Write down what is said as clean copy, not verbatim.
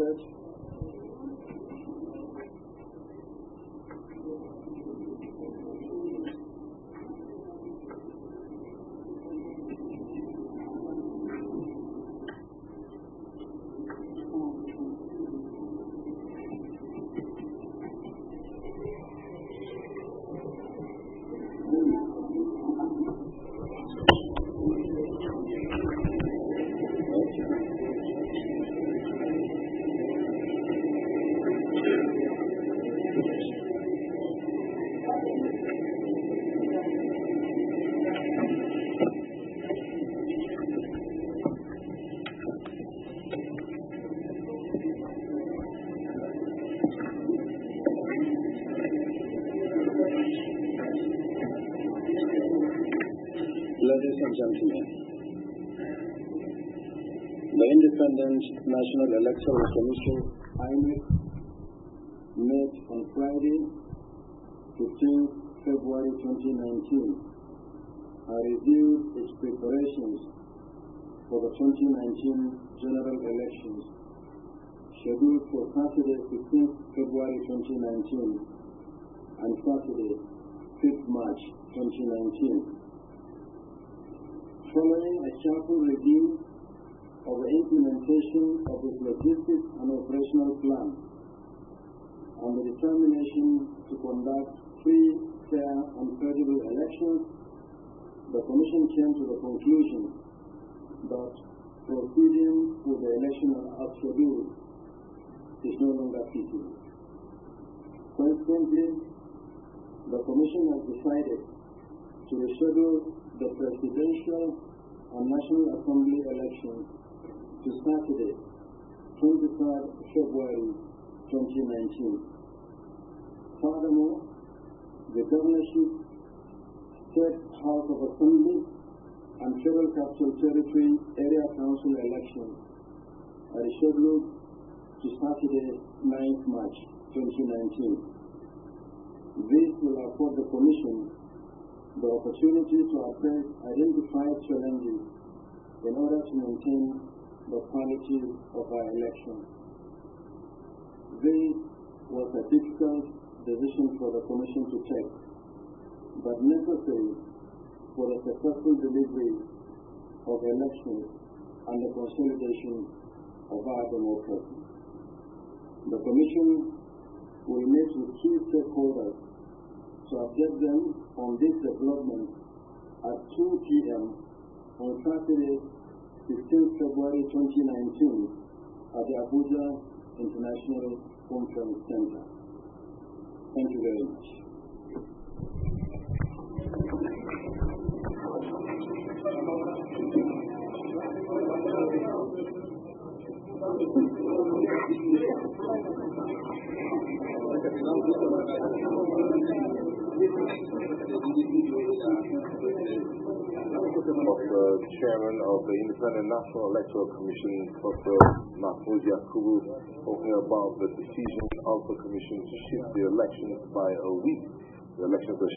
seated. Ladies and gentlemen, the Independent National Electoral Commission, INEC, met on Friday, 15th February 2019, and reviewed its preparations for the 2019 general elections, scheduled for Saturday, 15th February 2019, and Saturday, 5th March 2019. Following a careful review of the implementation of its logistics and operational plan, and the determination to conduct free, fair, and credible elections, the Commission came to the conclusion that proceeding with the election as scheduled is no longer feasible. Consequently, the Commission has decided to reschedule the Presidential and National Assembly elections to Saturday, 23rd February 2019. Furthermore, the Governorship, State House of Assembly, and Federal Capital Territory Area Council elections are scheduled to Saturday, 9th March 2019. This will afford the Commission the opportunity to address identified challenges in order to maintain the quality of our elections. This was a difficult decision for the Commission to take, but necessary for the successful delivery of elections and the consolidation of our democracy. The Commission will meet with key stakeholders to update them on this development at 2 p.m. on Saturday, 15th February 2019 at the Abuja International Conference Center. Thank you very much. Of the Chairman of the Independent National Electoral Commission, Dr. Mahmoud Yakubu, talking about the decision of the Commission to shift the elections by a week. The elections are